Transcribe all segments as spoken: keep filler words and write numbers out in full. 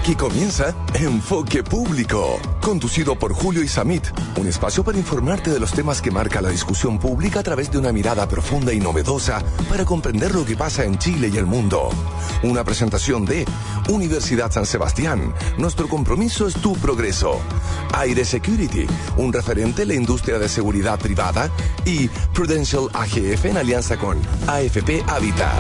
Aquí comienza Enfoque Público, conducido por Julio Isamit, un espacio para informarte de los temas que marca la discusión pública a través de una mirada profunda y novedosa para comprender lo que pasa en Chile y el mundo. Una presentación de Universidad San Sebastián. Nuestro compromiso es tu progreso. Aire Security, un referente en la industria de seguridad privada, y Prudential A G F en alianza con A F P Habitat.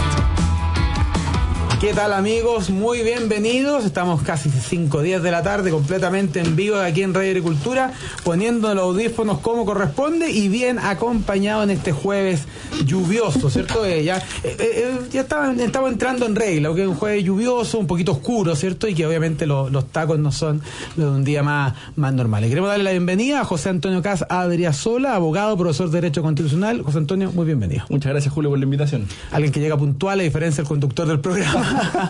¿Qué tal, amigos? Muy bienvenidos. Estamos casi cinco días de la tarde, completamente en vivo aquí en Radio Agricultura, poniendo los audífonos como corresponde y bien acompañado en este jueves lluvioso, ¿cierto? Eh, ya eh, eh, ya estaba, estamos entrando en regla, que es un jueves lluvioso, un poquito oscuro, ¿cierto? Y que obviamente lo, los tacos no son los de un día más, más normal. Y queremos darle la bienvenida a José Antonio Cas Adriasola, abogado, profesor de Derecho Constitucional. José Antonio, muy bienvenido. Muchas gracias, Julio, por la invitación. Alguien que llega puntual, a diferencia del conductor del programa.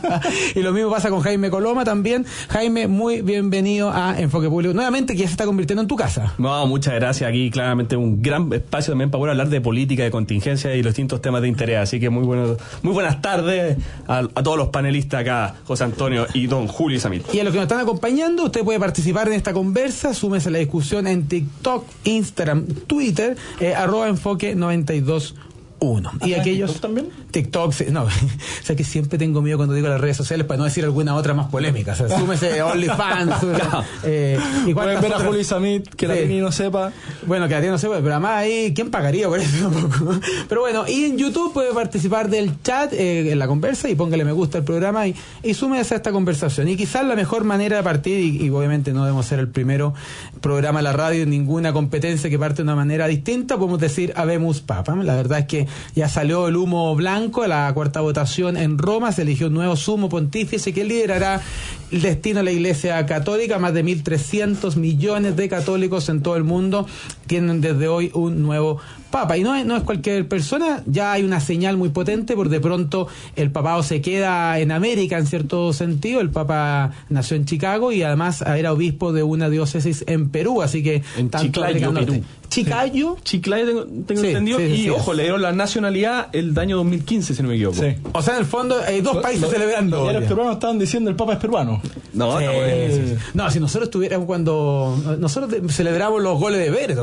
Y lo mismo pasa con Jaime Coloma también. Jaime, muy bienvenido a Enfoque Público nuevamente, que ya se está convirtiendo en tu casa. No, muchas gracias. Aquí claramente un gran espacio también para poder hablar de política, de contingencia y los distintos temas de interés. Así que muy buenos, muy buenas tardes a, a todos los panelistas acá, José Antonio y don Julio Isamit. Y a los que nos están acompañando, usted puede participar en esta conversa, súmese a la discusión en TikTok, Instagram, Twitter, eh, arroba enfoque noventa y dos uno. Y aquellos TikTok también. TikTok, sí, no, o sea que siempre tengo miedo cuando digo las redes sociales para no decir alguna otra más polémica. O sea, súmese a OnlyFans. Claro. eh, y pueden ver otras... a Julio Isamit, que la Tini no sepa. Bueno, que la Tini no sepa, pero además ahí, ¿quién pagaría por eso? Pero bueno, y en YouTube puede participar del chat, eh, en la conversa, y póngale me gusta al programa y, y súmese a esta conversación. Y quizás la mejor manera de partir, y, y obviamente no debemos ser el primero programa de la radio en ninguna competencia que parte de una manera distinta, podemos decir Habemus Papam. La verdad es que ya salió el humo blanco, la cuarta votación en Roma, se eligió un nuevo sumo pontífice que liderará el destino de la Iglesia Católica. Más de mil trescientos millones de católicos en todo el mundo tienen desde hoy un nuevo papa. Y no es, no es cualquier persona, ya hay una señal muy potente, porque de pronto el papado se queda en América en cierto sentido. El papa nació en Chicago y además era obispo de una diócesis en Perú, así que en Chiclayo, Perú. Chiclayo. Sí. Chiclayo tengo, tengo sí, entendido. Sí, y sí, ojo, sí. le dieron la nacionalidad el año dos mil quince, si no me equivoco. Sí. O sea, en el fondo hay dos países lo, celebrando. Y los peruanos estaban diciendo el papa es peruano. No, sí, no, sí, sí. no, si nosotros tuviéramos cuando nosotros celebramos los goles de Vélez,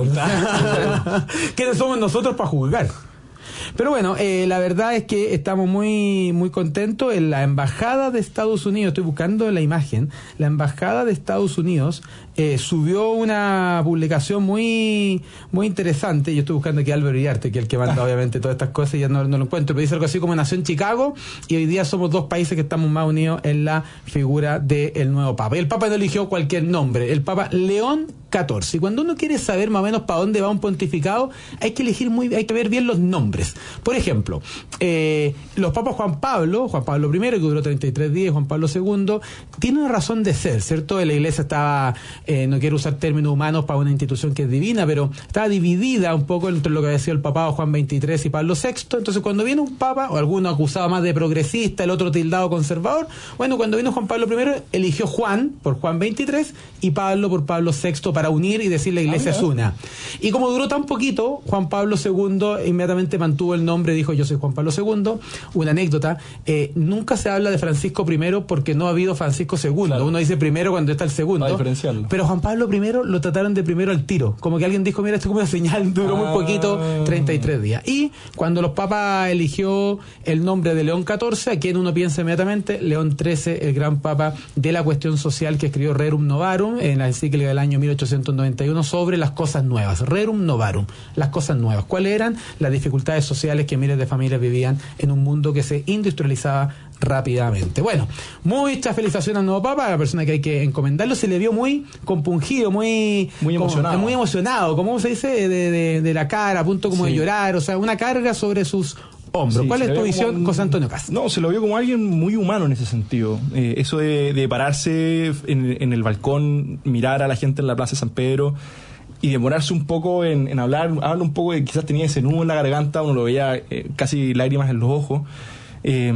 ¿quiénes somos nosotros para juzgar? Pero bueno, eh, la verdad es que estamos muy muy contentos. En la Embajada de Estados Unidos, estoy buscando la imagen, la Embajada de Estados Unidos eh, subió una publicación muy muy interesante. Yo estoy buscando aquí a Álvaro Iriarte, que es el que manda obviamente todas estas cosas, y ya no, no lo encuentro, pero dice algo así como nació en Chicago y hoy día somos dos países que estamos más unidos en la figura del nuevo Papa. Y el Papa no eligió cualquier nombre, el Papa León catorce. Y cuando uno quiere saber más o menos para dónde va un pontificado, hay que elegir muy, hay que ver bien los nombres. Por ejemplo, eh, los papas Juan Pablo, Juan Pablo primero, que duró treinta y tres días, Juan Pablo segundo, tiene una razón de ser, ¿cierto? La iglesia estaba, eh, no quiero usar términos humanos para una institución que es divina, pero estaba dividida un poco entre lo que decía el papado Juan veintitrés y Pablo sexto. Entonces, cuando viene un papa, o alguno acusado más de progresista, el otro tildado conservador, bueno, cuando vino Juan Pablo primero, eligió Juan por Juan veintitrés y Pablo por Pablo sexto para unir y decir la iglesia ah, es una. Y como duró tan poquito, Juan Pablo segundo inmediatamente mantuvo el nombre, dijo yo soy Juan Pablo segundo. Una anécdota, eh, nunca se habla de Francisco primero porque no ha habido Francisco segundo. Claro. Uno dice primero cuando está el segundo. Para diferenciarlo. Pero Juan Pablo primero lo trataron de primero al tiro. Como que alguien dijo, mira, esto es como una señal, duró ah. muy poquito, treinta y tres días. Y cuando los papas eligió el nombre de León catorce, a quien uno piensa inmediatamente, León trece, el gran papa de la cuestión social que escribió Rerum Novarum en la encíclica del año mil ochocientos noventa y uno sobre las cosas nuevas. Rerum Novarum, las cosas nuevas. ¿Cuáles eran? Las dificultades sociales que miles de familias vivían en un mundo que se industrializaba rápidamente. Bueno, muchas felicitaciones al nuevo Papa, a la persona que hay que encomendarlo. Se le vio muy compungido, muy muy emocionado, como, muy emocionado, como se dice, de, de, de la cara, a punto como sí. de llorar, o sea, una carga sobre sus hombros. Sí, ¿cuál es tu visión, un... José Antonio Cas? No, se lo vio como alguien muy humano en ese sentido. Eh, eso de, de pararse en, en el balcón, mirar a la gente en la Plaza de San Pedro y demorarse un poco en, en hablar, habla un poco de quizás tenía ese nudo en la garganta, uno lo veía eh, casi lágrimas en los ojos. Eh,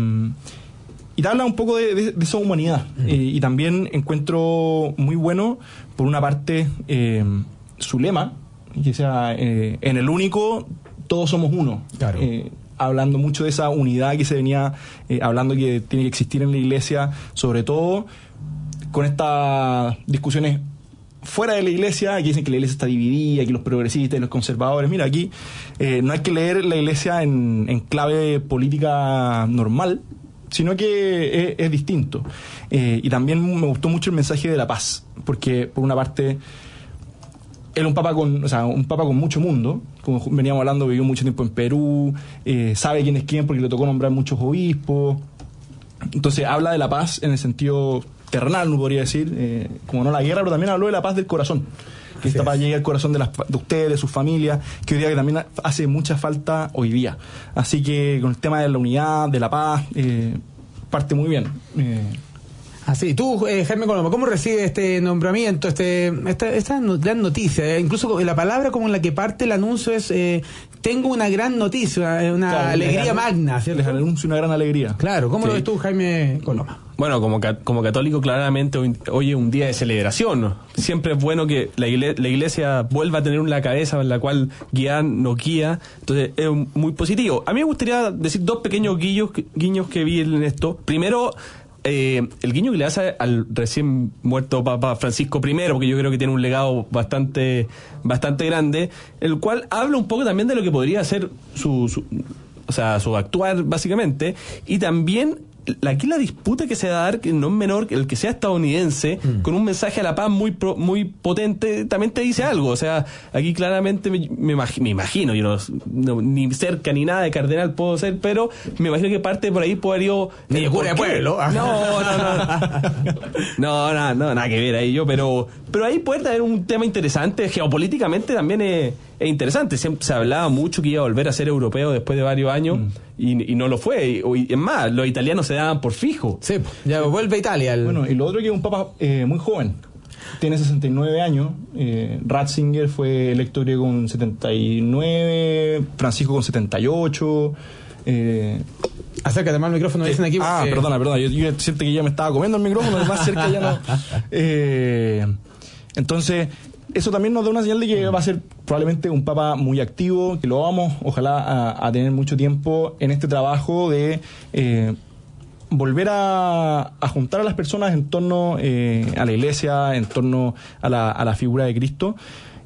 y te habla un poco de, de, de esa humanidad. Uh-huh. Eh, y también encuentro muy bueno, por una parte, eh, su lema, que sea, eh, en el único, todos somos uno. Claro. Eh, hablando mucho de esa unidad que se venía eh, hablando que tiene que existir en la iglesia, sobre todo con estas discusiones fuera de la iglesia, aquí dicen que la iglesia está dividida, aquí los progresistas y los conservadores. Mira, aquí eh, no hay que leer la iglesia en, en clave política normal, sino que es, es distinto. Eh, y también me gustó mucho el mensaje de la paz, porque por una parte él es un papa con, o sea, un papa con mucho mundo, como veníamos hablando, vivió mucho tiempo en Perú, eh, sabe quién es quién porque le tocó nombrar muchos obispos. Entonces habla de la paz en el sentido terrenal, no podría decir, eh, como no la guerra, pero también habló de la paz del corazón, que esta paz llegue al corazón de, las, de ustedes, de sus familias, que hoy día que también hace mucha falta hoy día. Así que con el tema de la unidad, de la paz, eh, parte muy bien. Eh, Así, tú, eh, Jaime Coloma, ¿cómo recibes este nombramiento, este, esta, esta no, gran noticia? Eh, incluso la palabra como en la que parte el anuncio es, eh, tengo una gran noticia, una, una claro, alegría gran, magna, ¿cierto? Les anuncio una gran alegría. Claro, ¿cómo sí. lo ves tú, Jaime Coloma? Bueno, como, como católico claramente hoy, hoy es un día de celebración, ¿no? Siempre es bueno que la iglesia, la iglesia vuelva a tener una cabeza en la cual guiar nos guía, entonces es muy positivo. A mí me gustaría decir dos pequeños guiños, guiños que vi en esto. Primero, Eh, el guiño que le hace al recién muerto Papa Francisco primero, porque yo creo que tiene un legado bastante bastante grande, el cual habla un poco también de lo que podría ser su, su o sea, su actuar básicamente, y también aquí la disputa que se va a dar, que no es menor, el que sea estadounidense, mm. con un mensaje a la paz muy pro, muy potente, también te dice algo. O sea, aquí claramente me, me, imag, me imagino, yo no, no, ni cerca ni nada de cardenal puedo ser, pero me imagino que parte por ahí puede haber ido... Ni de cura de pueblo. No, no, no. No, no, no, nada que ver ahí yo, pero, pero ahí puede haber un tema interesante, geopolíticamente también es... es interesante, siempre se hablaba mucho que iba a volver a ser europeo después de varios años mm. y, y no lo fue, y, y es más, los italianos se daban por fijo. Sí, ya vuelve a Italia. El... Bueno, y lo otro es que es un papa eh, muy joven, tiene sesenta y nueve años, eh, Ratzinger fue electo creo con setenta y nueve, Francisco con setenta y ocho... Eh, Acércate más al micrófono, eh, dicen aquí. Ah, porque... perdona, perdona, yo, yo siento que ya me estaba comiendo el micrófono, más cerca ya no. Eh, entonces... Eso también nos da una señal de que va a ser probablemente un papa muy activo, que lo vamos, ojalá, a, a tener mucho tiempo en este trabajo de eh, volver a, a juntar a las personas en torno eh, a la iglesia, en torno a la, a la figura de Cristo.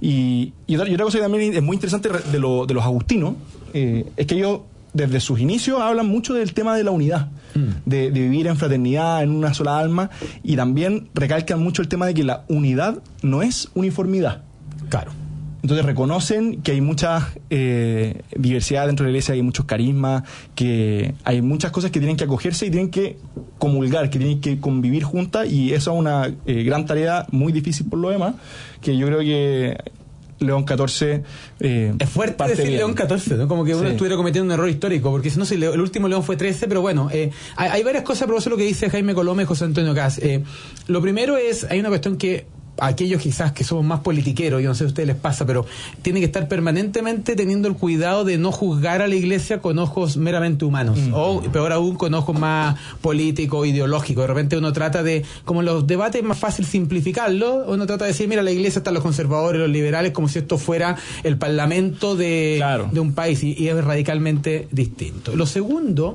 Y, y, otra, y otra cosa que también es muy interesante de, lo, de los agustinos, eh, es que ellos desde sus inicios hablan mucho del tema de la unidad, mm. de, de vivir en fraternidad, en una sola alma, y también recalcan mucho el tema de que la unidad no es uniformidad. Claro. Entonces reconocen que hay mucha eh, diversidad dentro de la iglesia, hay muchos carismas, que hay muchas cosas que tienen que acogerse y tienen que comulgar, que tienen que convivir juntas, y eso es una eh, gran tarea muy difícil por lo demás, que yo creo que León catorce eh, es fuerte decir bien. León catorce, ¿no? Como que uno sí. estuviera cometiendo un error histórico, porque si no, si el último León fue trece, pero bueno, eh, hay, hay varias cosas, pero eso es lo que dice Jaime Coloma y José Antonio Cas. Eh, lo primero es, hay una cuestión que aquellos quizás que somos más politiqueros, yo no sé si a ustedes les pasa, pero tienen que estar permanentemente teniendo el cuidado de no juzgar a la iglesia con ojos meramente humanos, mm. o peor aún con ojos más políticos, ideológicos. De repente uno trata de, como en los debates es más fácil simplificarlo, uno trata de decir, mira, la iglesia están los conservadores, los liberales, como si esto fuera el parlamento de, claro. de un país, y, y es radicalmente distinto. Lo segundo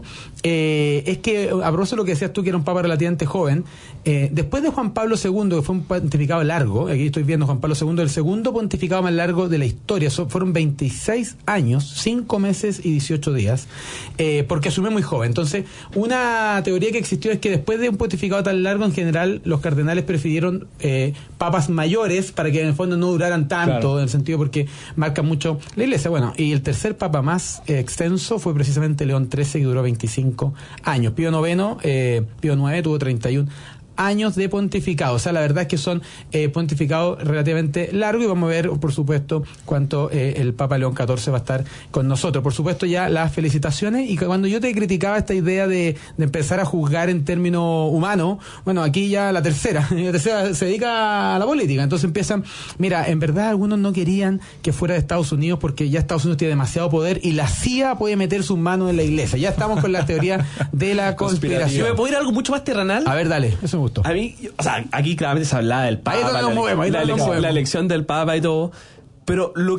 eh, es que, a propósito de lo que decías tú, que era un papa relativamente joven, eh, después de Juan Pablo segundo, que fue un pontificado largo, aquí estoy viendo Juan Pablo segundo, el segundo pontificado más largo de la historia, so, fueron veintiséis años, cinco meses y dieciocho días, eh, porque asumió muy joven. Entonces, una teoría que existió es que después de un pontificado tan largo, en general, los cardenales prefirieron eh, papas mayores para que en el fondo no duraran tanto, claro. en el sentido porque marcan mucho la iglesia. Bueno, y el tercer papa más eh, extenso fue precisamente León trece, que duró veinticinco años. Pío noveno, eh, Pío nueve tuvo treinta y uno años de pontificado. O sea, la verdad es que son eh, pontificados relativamente largos, y vamos a ver, por supuesto, cuánto eh, el Papa León catorce va a estar con nosotros. Por supuesto, ya las felicitaciones. Y cuando yo te criticaba esta idea de, de empezar a juzgar en términos humanos, bueno, aquí ya la tercera, la tercera se dedica a la política. Entonces empiezan, mira, en verdad algunos no querían que fuera de Estados Unidos porque ya Estados Unidos tiene demasiado poder y la C I A puede meter sus manos en la iglesia. Ya estamos con la teoría de la conspiración. ¿Me puedo ir a algo mucho más terrenal? A ver, dale, eso me gustó. A mí, o sea, aquí claramente se hablaba del Papa, la, movemos, la, elección, la elección del Papa y todo, pero lo que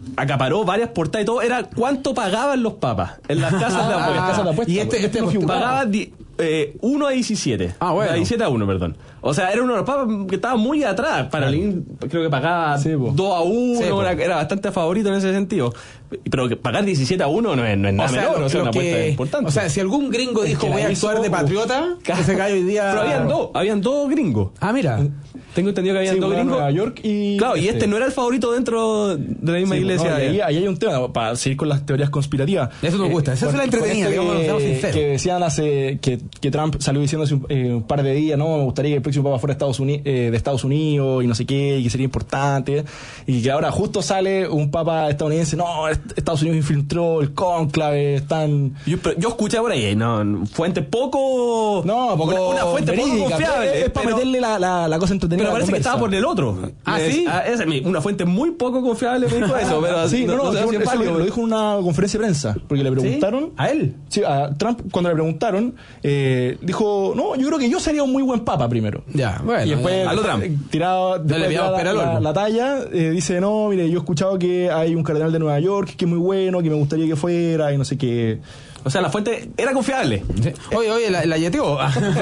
acaparó varias portadas y todo, era cuánto pagaban los papas en las casas de apuestas. Ah, casas de apuestas, y este, pues, este no figuraba. Pagaba di- eh, uno a diecisiete. Ah, bueno. De diecisiete a uno, perdón. O sea, era uno de los papas que estaba muy atrás. Para el, creo que pagaba Sí, po. dos a uno, Sí, po. era, era bastante favorito en ese sentido. Pero que pagar diecisiete a uno no es, no es nada O sea, menor, lo- o sea, lo una apuesta que- importante. O sea, si algún gringo El dijo que la voy a hizo, actuar de uf. patriota, ese gallo hoy día... Pero habían dos, habían dos gringos. Ah, mira. Tengo entendido que habían Sí, dos uno en gringos. Nueva York y Claro, y este no era el favorito dentro de la misma Sí, iglesia. no, y ahí, ahí hay un tema para seguir con las teorías conspirativas. Eso nos gusta, esa es con- la entretenida, con digamos, que, seamos sinceros. que decían hace que, que Trump salió diciendo hace un, eh, un par de días, no, me gustaría que el próximo papa fuera de Estados Unidos, eh, de Estados Unidos y no sé qué, y que sería importante, y que ahora justo sale un papa estadounidense, no, est- Estados Unidos infiltró el cónclave, están... Yo, pero yo escuché por ahí, no, fuente poco. No, poco una, una fuente verídica, poco confiable. es, es para pero- meterle la, la, la cosa entretenida Pero a la parece que conversa. estaba por el otro. Ah, Es- ¿sí? esa es mi- una fuente muy poco confiable me dijo eso, pero Sí, no, no, sé eso si es válido. lo dijo en una conferencia de prensa, porque le preguntaron... ¿A él? Sí, a Trump, cuando le preguntaron, eh, dijo, no, yo creo que yo sería un muy buen papa primero. Ya, bueno. Y después, ya. a lo Trump. eh, tirado, después le de pillamos tirar pera al la, olmo. la talla, eh, dice, no, mire, yo he escuchado que hay un cardenal de Nueva York que es muy bueno, que me gustaría que fuera y no sé qué. O sea, la fuente era confiable. Sí. Oye, oye, la, la yeteó.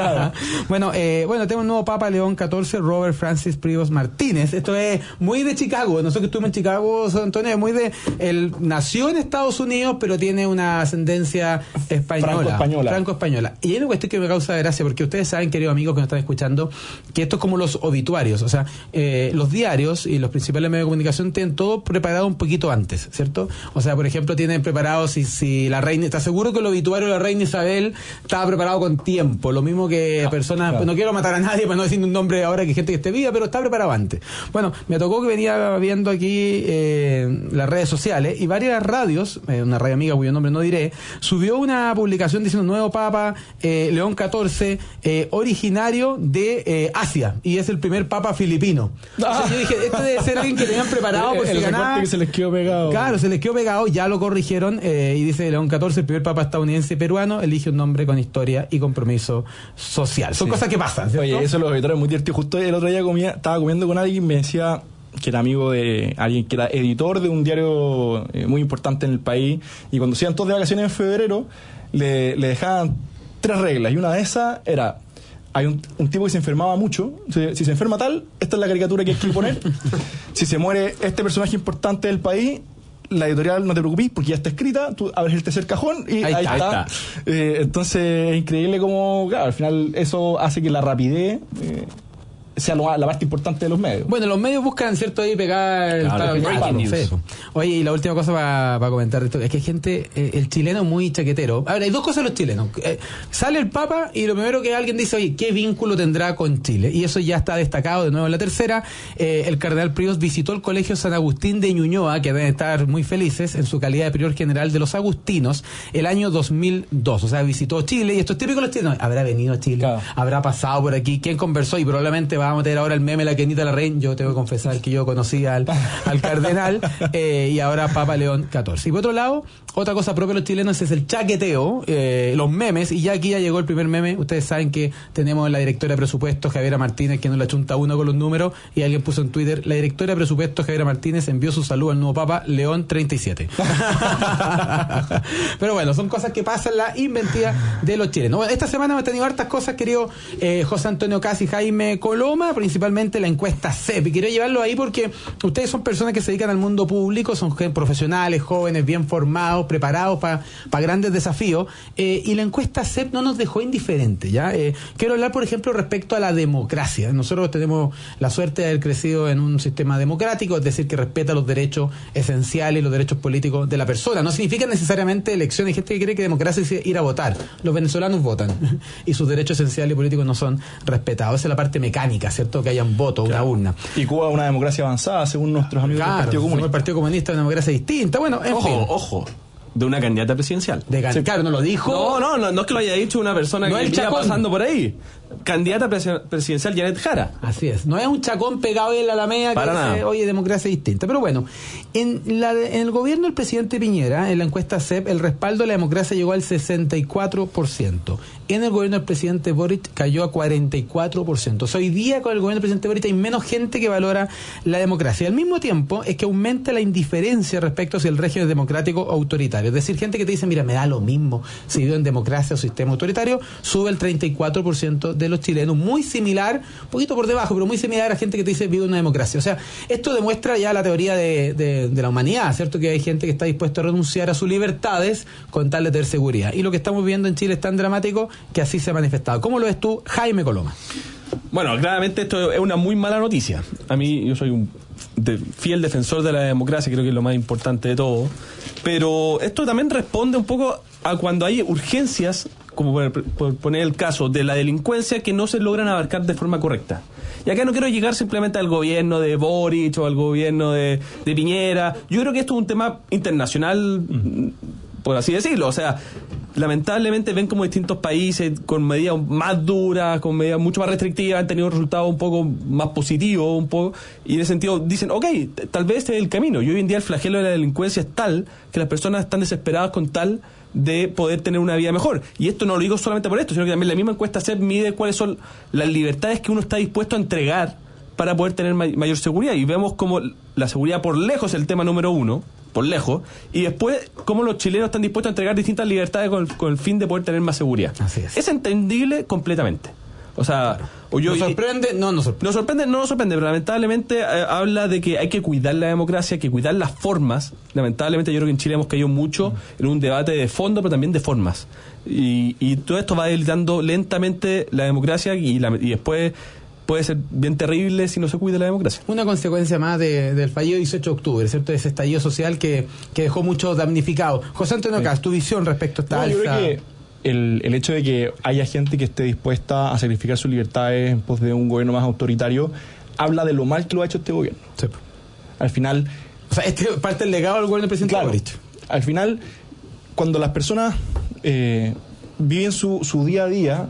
bueno, eh, bueno, tenemos un nuevo Papa León catorce, Robert Francis Privos Martínez. Esto es muy de Chicago. Nosotros que estuvimos en Chicago, San Antonio, es muy de... Él nació en Estados Unidos, pero tiene una ascendencia española. Franco-española. Franco-española. Y hay una cuestión que me causa gracia, porque ustedes saben, queridos amigos que nos están escuchando, que esto es como los obituarios. O sea, eh, los diarios y los principales medios de comunicación tienen todo preparado un poquito antes, ¿cierto? O sea, por ejemplo, tienen preparado si, si la reina... ¿Está seguro que el obituario de la reina Isabel estaba preparado con tiempo? Lo mismo que personas... claro. No quiero matar a nadie para no decir un nombre ahora que hay gente que esté viva, pero está preparado antes. Bueno, me tocó que venía viendo aquí eh, las redes sociales y varias radios, eh, una radio amiga cuyo nombre no diré, subió una publicación diciendo nuevo Papa eh, León catorce, eh, originario de eh, Asia, y es el primer Papa filipino. Entonces yo dije, este debe ser alguien que tenían preparado por el si recorte ganaba. que se les quedó pegado. Claro, se les quedó pegado, ya lo corrigieron eh, y dice León catorce, el primer Papa estadounidense y peruano, elige un nombre con historia y compromiso social. Son Sí. cosas que pasan, ¿cierto? Oye, eso lo es muy divertido. Justo el otro día comía, estaba comiendo con alguien y me decía que era amigo de alguien que era editor de un diario eh, muy importante en el país, y cuando se iban todos de vacaciones en febrero le, le dejaban tres reglas, y una de esas era: hay un, un tipo que se enfermaba mucho, si, si se enferma tal, esta es la caricatura que hay que poner. Si se muere este personaje importante del país, la editorial, no te preocupes porque ya está escrita, tú abres el tercer cajón y ahí, Ahí está, está, ahí está. Eh, entonces es increíble como, claro, al final eso hace que la rapidez eh, sea lo- la parte importante de los medios. Bueno, los medios buscan, ¿cierto? Ahí pegar el Claro, palo el al breaking palo, news. sí. Oye, y la última cosa para comentar de esto, es que hay gente, eh, el chileno es muy chaquetero. A ver, hay dos cosas de los chilenos. Eh, sale el Papa y lo primero que alguien dice, oye, ¿qué vínculo tendrá con Chile? Y eso ya está destacado de nuevo en la tercera. Eh, el cardenal Príos visitó el Colegio San Agustín de Ñuñoa, que deben estar muy felices en su calidad de prior general de los agustinos, el año dos mil dos. O sea, visitó Chile, y esto es típico de los chilenos. Habrá venido a Chile, Claro. habrá pasado por aquí, quién conversó, y probablemente va a meter ahora el meme la Kenita Larraín. Yo tengo que confesar que yo conocí al, al cardenal, eh, y ahora Papa León catorce. Y por otro lado, otra cosa propia de los chilenos es el chaqueteo, eh, los memes, y ya aquí ya llegó el primer meme. Ustedes saben que tenemos la directora de presupuesto, Javiera Martínez, que nos la chunta uno con los números, y alguien puso en Twitter, la directora de presupuesto, Javiera Martínez, envió su saludo al nuevo Papa León treinta y siete. Pero bueno, son cosas que pasan, la inventiva de los chilenos. Bueno, esta semana hemos tenido hartas cosas, querido eh, José Antonio Casi, Jaime Coloma, principalmente la encuesta C E P, y quiero llevarlo ahí porque ustedes son personas que se dedican al mundo público, son gen- profesionales, jóvenes, bien formados, preparados para grandes desafíos, eh, y la encuesta C E P no nos dejó indiferentes, ¿ya? Eh, quiero hablar, por ejemplo, respecto a la democracia. Nosotros tenemos la suerte de haber crecido en un sistema democrático, es decir, que respeta los derechos esenciales y los derechos políticos de la persona. No significa necesariamente elecciones. Hay gente que cree que democracia es ir a votar. Los venezolanos votan y sus derechos esenciales y políticos no son respetados. Esa es la parte mecánica, ¿cierto? Que hayan voto, una urna. Y Cuba es una democracia avanzada, según nuestros amigos del Claro, Partido somos el Comunista. Partido Comunista, una democracia distinta. Bueno, en Ojo, fin. ojo. De una candidata presidencial. De gan- Sí. Claro, no lo dijo. No, no, no, no es que lo haya dicho una persona No que el iba Chacón. pasando por ahí. candidata presidencial Janet Jara. Así es, no es un chacón pegado en la Alameda que dice, oye, democracia distinta. Pero bueno, en, la, en el gobierno del presidente Piñera, en la encuesta C E P, el respaldo a la democracia llegó al sesenta y cuatro por ciento. En el gobierno del presidente Boric cayó a cuarenta y cuatro por ciento. O sea, hoy día con el gobierno del presidente Boric hay menos gente que valora la democracia. Al mismo tiempo es que aumenta la indiferencia respecto a si el régimen es democrático o autoritario. Es decir, gente que te dice, mira, me da lo mismo si vivo en democracia o sistema autoritario, sube el treinta y cuatro por ciento de los chilenos, muy similar, un poquito por debajo, pero muy similar a gente que te dice vive en una democracia. O sea, esto demuestra ya la teoría de, de, de la humanidad, ¿cierto? Que hay gente que está dispuesta a renunciar a sus libertades con tal de tener seguridad. Y lo que estamos viendo en Chile es tan dramático que así se ha manifestado. ¿Cómo lo ves tú, Jaime Coloma? Bueno, claramente esto es una muy mala noticia. A mí, yo soy un de, fiel defensor de la democracia, creo que es lo más importante de todo. Pero esto también responde un poco a cuando hay urgencias, como por, por poner el caso de la delincuencia, que no se logran abarcar de forma correcta. Y acá no quiero llegar simplemente al gobierno de Boric o al gobierno de, de Piñera. Yo creo que esto es un tema internacional, mm. por así decirlo. O sea, lamentablemente ven como distintos países con medidas más duras, con medidas mucho más restrictivas, han tenido resultados un poco más positivos, un poco, y en ese sentido dicen, ok, tal vez este es el camino. Y hoy en día el flagelo de la delincuencia es tal que las personas están desesperadas con tal de poder tener una vida mejor. Y esto no lo digo solamente por esto, sino que también la misma encuesta C E P mide cuáles son las libertades que uno está dispuesto a entregar para poder tener may- mayor seguridad. Y vemos como la seguridad por lejos es el tema número uno, por lejos, y después cómo los chilenos están dispuestos a entregar distintas libertades con, con el fin de poder tener más seguridad. Así es. Es entendible completamente. O sea, o yo, ¿nos sorprende? No, nos sorprende. Nos sorprende, no nos sorprende, pero lamentablemente eh, habla de que hay que cuidar la democracia, hay que cuidar las formas. Lamentablemente yo creo que en Chile hemos caído mucho mm. en un debate de fondo, pero también de formas. Y, y todo esto va debilitando lentamente la democracia y, la, y después puede ser bien terrible si no se cuida la democracia. Una consecuencia más de, del fallido dieciocho de octubre, ¿cierto? Ese estallido social que, que dejó muchos damnificados. José Antonio sí. Cas, tu visión respecto a esta no, alza. Yo creo que el, el hecho de que haya gente que esté dispuesta a sacrificar sus libertades en pos de un gobierno más autoritario habla de lo mal que lo ha hecho este gobierno. Sí. Al final... O sea, este parte del legado del gobierno del presidente claro, Boric. Al final, cuando las personas eh, viven su, su día a día,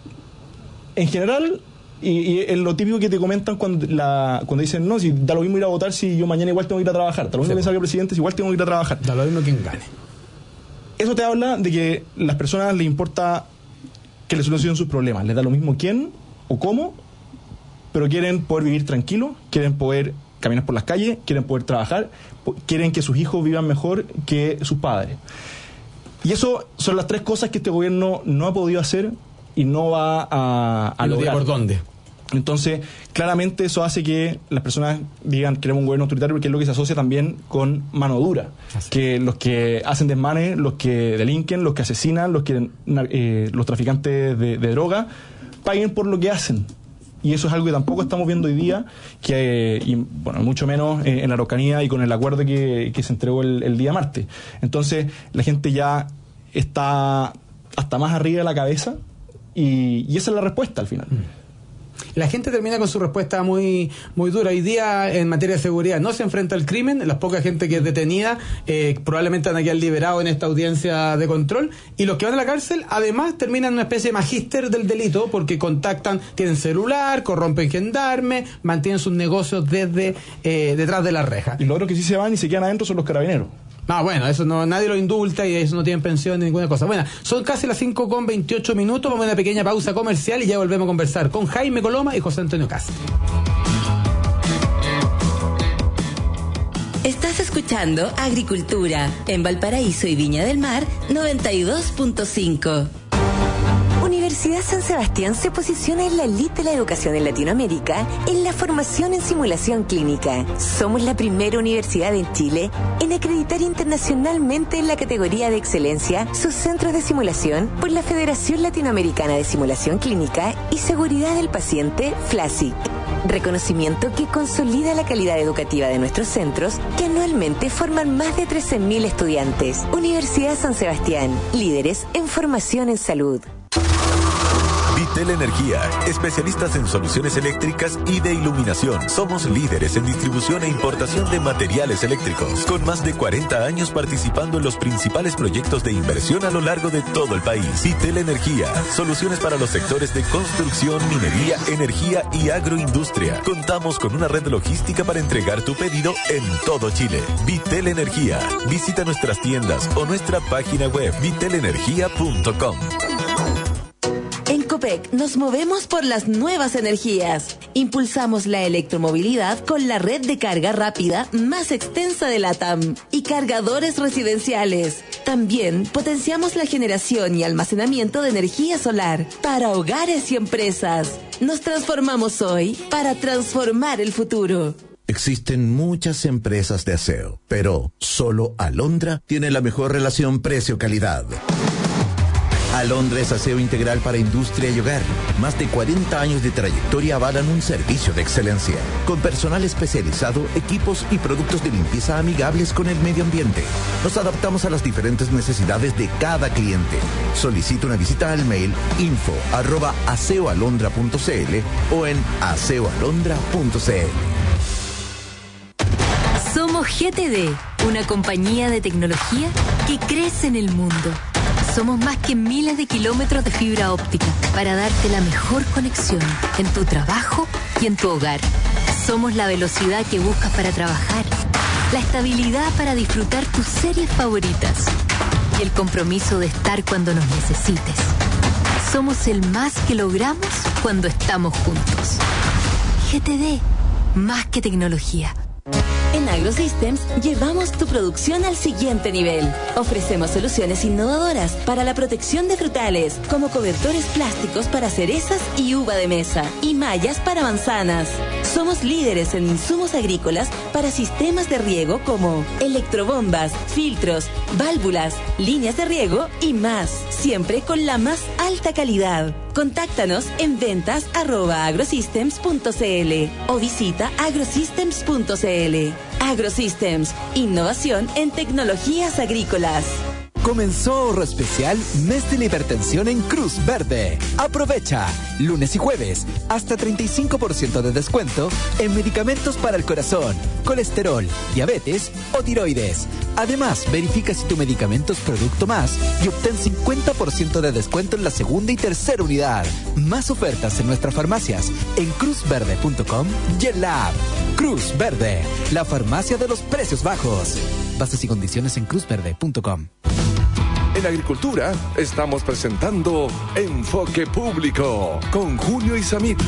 en general... Y, y es lo típico que te comentan cuando la cuando dicen, no, si da lo mismo ir a votar si yo mañana igual tengo que ir a trabajar. Da lo mismo sí. que salga el presidente si igual tengo que ir a trabajar. Da lo mismo quien gane. Eso te habla de que a las personas les importa que le solucionen sus problemas. Les da lo mismo quién o cómo, pero quieren poder vivir tranquilo, quieren poder caminar por las calles, quieren poder trabajar, quieren que sus hijos vivan mejor que sus padres. Y eso son las tres cosas que este gobierno no ha podido hacer y no va a, a lograr. ¿Por dónde? Entonces, claramente eso hace que las personas digan queremos un gobierno autoritario, porque es lo que se asocia también con mano dura. Así. Que los que hacen desmanes, los que delinquen, los que asesinan, los que eh, los traficantes de, de droga, paguen por lo que hacen. Y eso es algo que tampoco estamos viendo hoy día, que eh, y, bueno, mucho menos eh, en la Araucanía y con el acuerdo que, que se entregó el, el día martes. Entonces, la gente ya está hasta más arriba de la cabeza y, y esa es la respuesta al final. Mm. La gente termina con su respuesta muy muy dura. Hoy día, en materia de seguridad, no se enfrenta al crimen. La poca gente que es detenida eh, probablemente van a quedar liberados en esta audiencia de control. Y los que van a la cárcel, además, terminan en una especie de magíster del delito, porque contactan, tienen celular, corrompen gendarmes, mantienen sus negocios desde eh, detrás de la reja. Y los otros que sí se van y se quedan adentro son los carabineros. Ah, bueno, eso no, nadie lo indulta y eso no tienen pensión ni ninguna cosa. Bueno, son casi las cinco con veintiocho minutos, vamos a una pequeña pausa comercial y ya volvemos a conversar con Jaime Coloma y José Antonio Cas. Estás escuchando Agricultura en Valparaíso y Viña del Mar noventa y dos punto cinco. Universidad San Sebastián se posiciona en la elite de la educación en Latinoamérica en la formación en simulación clínica. Somos la primera universidad en Chile en acreditar internacionalmente en la categoría de excelencia sus centros de simulación por la Federación Latinoamericana de Simulación Clínica y Seguridad del Paciente, FLASIC. Reconocimiento que consolida la calidad educativa de nuestros centros, que anualmente forman más de trece mil estudiantes. Universidad San Sebastián, líderes en formación en salud. Vitel Energía, especialistas en soluciones eléctricas y de iluminación. Somos líderes en distribución e importación de materiales eléctricos, con más de cuarenta años participando en los principales proyectos de inversión a lo largo de todo el país. Vitel Energía, soluciones para los sectores de construcción, minería, energía y agroindustria. Contamos con una red logística para entregar tu pedido en todo Chile. Vitel Energía. Visita nuestras tiendas o nuestra página web vitel energía punto com. En Copec nos movemos por las nuevas energías. Impulsamos la electromovilidad con la red de carga rápida más extensa de LATAM y cargadores residenciales. También potenciamos la generación y almacenamiento de energía solar para hogares y empresas. Nos transformamos hoy para transformar el futuro. Existen muchas empresas de aseo, pero solo Alondra tiene la mejor relación precio-calidad. Alondra es aseo integral para industria y hogar. Más de cuarenta años de trayectoria avalan un servicio de excelencia, con personal especializado, equipos y productos de limpieza amigables con el medio ambiente. Nos adaptamos a las diferentes necesidades de cada cliente. Solicita una visita al mail info arroba aseoalondra punto cl o en aseoalondra punto cl. Somos G T D, una compañía de tecnología que crece en el mundo. Somos más que miles de kilómetros de fibra óptica para darte la mejor conexión en tu trabajo y en tu hogar. Somos la velocidad que buscas para trabajar, la estabilidad para disfrutar tus series favoritas y el compromiso de estar cuando nos necesites. Somos el más que logramos cuando estamos juntos. G T D, más que tecnología. En AgroSystems llevamos tu producción al siguiente nivel. Ofrecemos soluciones innovadoras para la protección de frutales, como cobertores plásticos para cerezas y uva de mesa, y mallas para manzanas. Somos líderes en insumos agrícolas para sistemas de riego como electrobombas, filtros, válvulas, líneas de riego y más, siempre con la más alta calidad. Contáctanos en ventas arroba agrosystems punto cl o visita agrosystems punto cl. AgroSystems, innovación en tecnologías agrícolas. Comenzó ahorro especial Mes de la Hipertensión en Cruz Verde. Aprovecha, lunes y jueves, hasta treinta y cinco por ciento de descuento en medicamentos para el corazón, colesterol, diabetes o tiroides. Además, verifica si tu medicamento es Producto Más y obtén cincuenta por ciento de descuento en la segunda y tercera unidad. Más ofertas en nuestras farmacias en cruz verde punto com y en la app. Cruz Verde, la farmacia de los precios bajos. Bases y condiciones en cruz verde punto com. En Agricultura estamos presentando Enfoque Público con Julio Isamit.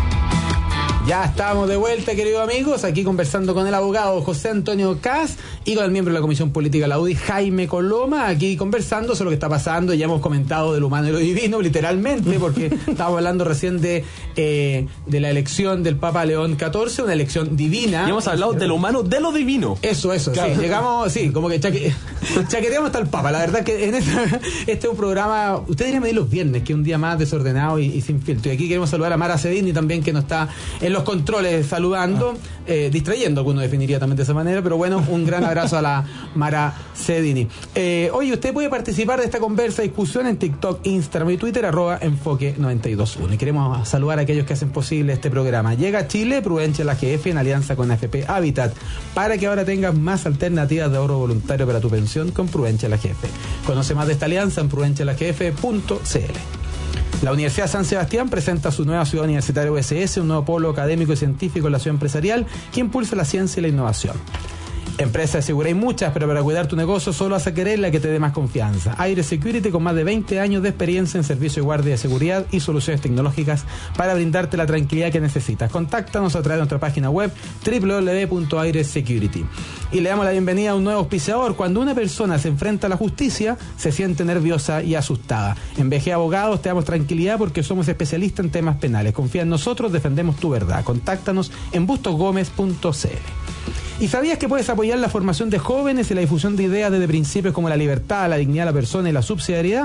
Ya estamos de vuelta, queridos amigos, aquí conversando con el abogado José Antonio Kass y con el miembro de la Comisión Política de la U D I, Jaime Coloma, aquí conversando sobre lo que está pasando. Ya hemos comentado de lo humano y lo divino, literalmente, porque estábamos hablando recién de, eh, de la elección del Papa León catorce, una elección divina. Y hemos hablado de lo humano, de lo divino. Eso, eso, claro. Sí, llegamos, sí, como que chaque, chaqueteamos hasta el Papa. La verdad que en esta, este es un programa, usted diría medir los viernes, que es un día más desordenado y, y sin filtro. Y aquí queremos saludar a Mara Cedini también, que nos está en los controles saludando, ah. eh, distrayendo, alguno definiría también de esa manera, pero bueno, un gran abrazo a la Mara Cedini. Eh, oye, usted puede participar de esta conversa, discusión en TikTok, Instagram y Twitter, arroba enfoque noventa y dos punto uno. Y queremos saludar a aquellos que hacen posible este programa. Llega a Chile Prudencia la G F en alianza con F P Habitat, para que ahora tengas más alternativas de ahorro voluntario para tu pensión con Prudencia la G F. Conoce más de esta alianza en prudencia la g f punto c l. La Universidad San Sebastián presenta su nueva ciudad universitaria U S S, un nuevo polo académico y científico en la ciudad empresarial que impulsa la ciencia y la innovación. Empresas de seguridad hay muchas, pero para cuidar tu negocio solo vas a querer la que te dé más confianza. Aire Security, con más de veinte años de experiencia en servicio de guardia de seguridad y soluciones tecnológicas para brindarte la tranquilidad que necesitas. Contáctanos a través de nuestra página web doble u doble u doble u punto aire security. Y le damos la bienvenida a un nuevo auspiciador. Cuando una persona se enfrenta a la justicia, se siente nerviosa y asustada. En B G Abogados te damos tranquilidad porque somos especialistas en temas penales. Confía en nosotros, defendemos tu verdad. Contáctanos en bustos gómez punto c l. ¿Y sabías que puedes apoyar la formación de jóvenes y la difusión de ideas desde principios como la libertad, la dignidad de la persona y la subsidiariedad?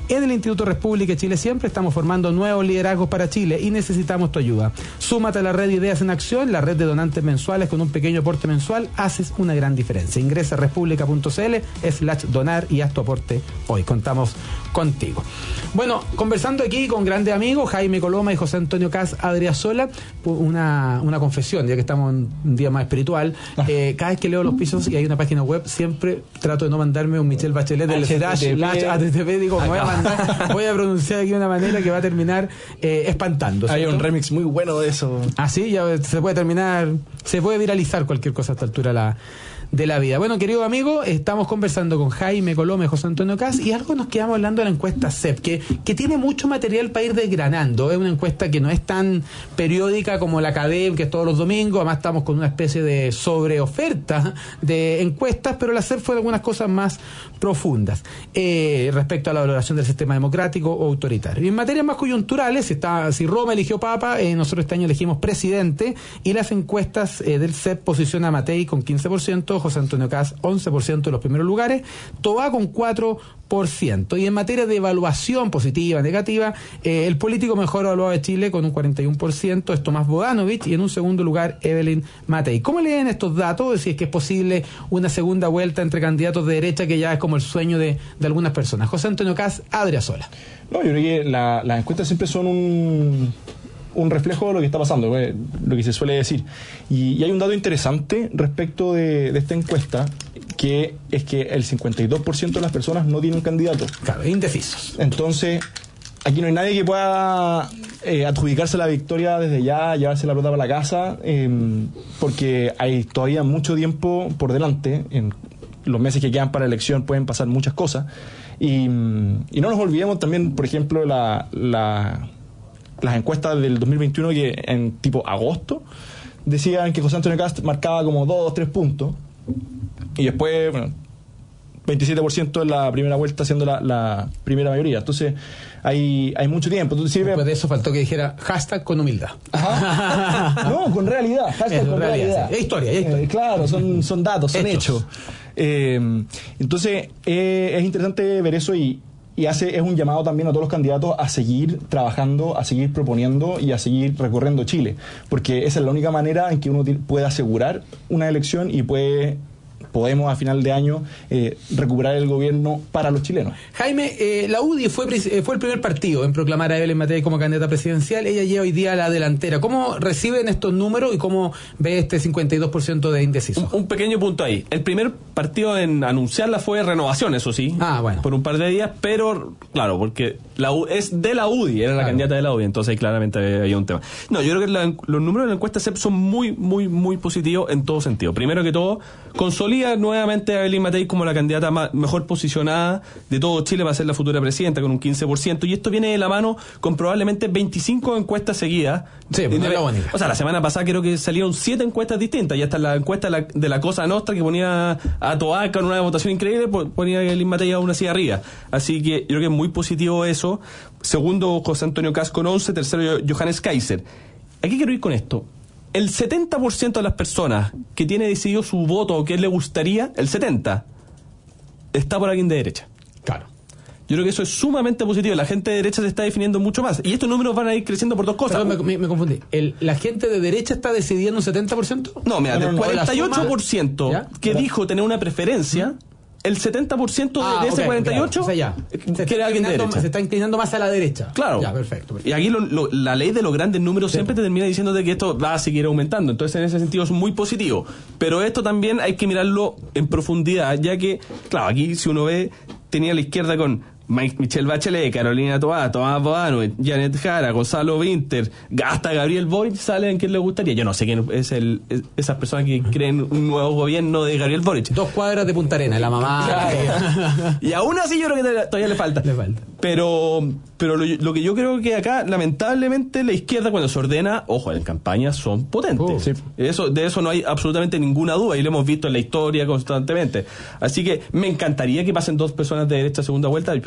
En el Instituto República Chile Siempre estamos formando nuevos liderazgos para Chile y necesitamos tu ayuda. Súmate a la red Ideas en Acción, la red de donantes mensuales. Con un pequeño aporte mensual haces una gran diferencia. Ingresa a república punto c l slash donar y haz tu aporte hoy. Contamos contigo. Bueno, conversando aquí con grandes amigos, Jaime Coloma y José Antonio Caz Adriasola, una, una confesión, ya que estamos en un día más espiritual. Eh, cada vez que leo los pisos y hay una página web, siempre trato de no mandarme un Michelle Bachelet del slash, slash H T T P. Digo, me voy a mandar, voy a pronunciar aquí de una manera que va a terminar eh, espantando. ¿Cierto? Hay un remix muy bueno de eso. Ah, sí, ya se puede terminar, se puede viralizar cualquier cosa a esta altura la, de la vida. Bueno, querido amigo, estamos conversando con Jaime Coloma y José Antonio Caz y algo nos quedamos hablando de la encuesta C E P, que, que tiene mucho material para ir desgranando. Es una encuesta que no es tan periódica como la Cadem, que es todos los domingos. Además estamos con una especie de sobreoferta de encuestas, pero la C E P fue de algunas cosas más profundas eh, respecto a la valoración del sistema democrático o autoritario. Y en materias más coyunturales, si, está, si Roma eligió Papa, eh, nosotros este año elegimos presidente, y las encuestas eh, del C E P posicionan a Matei con quince por ciento, José Antonio Caz once por ciento de los primeros lugares, Toá con cuatro por ciento. Y en materia de evaluación positiva, negativa, eh, el político mejor evaluado de Chile con un cuarenta y uno por ciento es Tomás Bodanovich, y en un segundo lugar Evelyn Matei. ¿Cómo leen estos datos? Si es que es posible una segunda vuelta entre candidatos de derecha, que ya es como el sueño de, de algunas personas. José Antonio Caz Adriasola. No, yo creo que la, las encuestas siempre son un... un reflejo de lo que está pasando, eh, lo que se suele decir. Y, y hay un dato interesante respecto de, de esta encuesta, que es que el cincuenta y dos por ciento de las personas no tienen candidato. Claro, indecisos. Entonces, aquí no hay nadie que pueda eh, adjudicarse la victoria desde ya, llevarse la pelota para la casa, eh, porque hay todavía mucho tiempo por delante. En los meses que quedan para la elección pueden pasar muchas cosas. Y, y no nos olvidemos también, por ejemplo, la... la las encuestas del dos mil veintiuno, que en tipo agosto decían que José Antonio Caz marcaba como dos, tres puntos, y después, bueno, veintisiete por ciento en la primera vuelta, siendo la, la primera mayoría. Entonces hay, hay mucho tiempo. Entonces, sirve... Después de eso faltó que dijera hashtag con humildad. Ajá. No, con realidad. Hashtag es con realidad. realidad. Sí. Es historia, es historia. Eh, claro, son, son datos, son hechos. hechos. Eh, entonces eh, es interesante ver eso, y Y hace es un llamado también a todos los candidatos a seguir trabajando, a seguir proponiendo y a seguir recorriendo Chile, porque esa es la única manera en que uno puede asegurar una elección y puede podemos a final de año eh, recuperar el gobierno para los chilenos. Jaime, eh, la U D I fue, fue el primer partido en proclamar a Evelyn Matei como candidata presidencial. Ella lleva hoy día a la delantera. ¿Cómo reciben estos números y cómo ve este cincuenta y dos por ciento de indecisos? Un, un pequeño punto ahí. El primer partido en anunciarla fue Renovación, eso sí. Ah, bueno. Por un par de días, pero claro, porque la U, es de la U D I, era la claro. candidata de la U D I, entonces ahí claramente había un tema. No, yo creo que la, los números de la encuesta C E P son muy, muy, muy positivos en todo sentido. Primero que todo, consolida nuevamente a Evelyn Matei como la candidata más, mejor posicionada de todo Chile para ser la futura presidenta, con un quince por ciento, y esto viene de la mano con probablemente veinticinco encuestas seguidas. Sí, pues, la única. O sea, la semana pasada creo que salieron siete encuestas distintas, y hasta la encuesta de la, de la Cosa Nostra, que ponía a Toá con una votación increíble, ponía a Evelyn Matei aún así arriba. Así que yo creo que es muy positivo eso. Segundo, José Antonio Caz con once, tercero, Johannes Kaiser. Aquí quiero ir con esto. El setenta por ciento de las personas que tiene decidido su voto o que le gustaría, el setenta por ciento, está por alguien de derecha. Claro. Yo creo que eso es sumamente positivo. La gente de derecha se está definiendo mucho más. Y estos números van a ir creciendo por dos cosas. Perdón, me, me, me confundí. El, ¿La gente de derecha está decidiendo un setenta por ciento? No, mira, no, del no, cuarenta y ocho por ciento ¿Ya? que ¿Ya? dijo tener una preferencia... ¿Mm? El setenta por ciento de, ah, de ese okay, cuarenta y ocho claro. O sea, ya. quiere alguien de derecha. Se está inclinando más a la derecha. Claro. Ya, perfecto, perfecto. Y aquí lo, lo, la ley de los grandes números sí. siempre te termina diciendo de que esto va a seguir aumentando. Entonces, en ese sentido es muy positivo. Pero esto también hay que mirarlo en profundidad, ya que, claro, aquí si uno ve, tenía la izquierda con Michelle Bachelet, Carolina Toá, Tomás Bodanovich, Janet Jara, Gonzalo Vinter, hasta Gabriel Boric, sale en quién le gustaría. Yo no sé quién es el es, esas personas que creen un nuevo gobierno de Gabriel Boric. Dos cuadras de Punta Arenas, la mamá. Claro. Y aún así yo creo que todavía le falta. Le falta. Pero, pero lo, lo que yo creo que acá, lamentablemente, la izquierda cuando se ordena, ojo, en campañas son potentes. Oh, sí. Eso, de eso no hay absolutamente ninguna duda, y lo hemos visto en la historia constantemente. Así que me encantaría que pasen dos personas de derecha a segunda vuelta, pero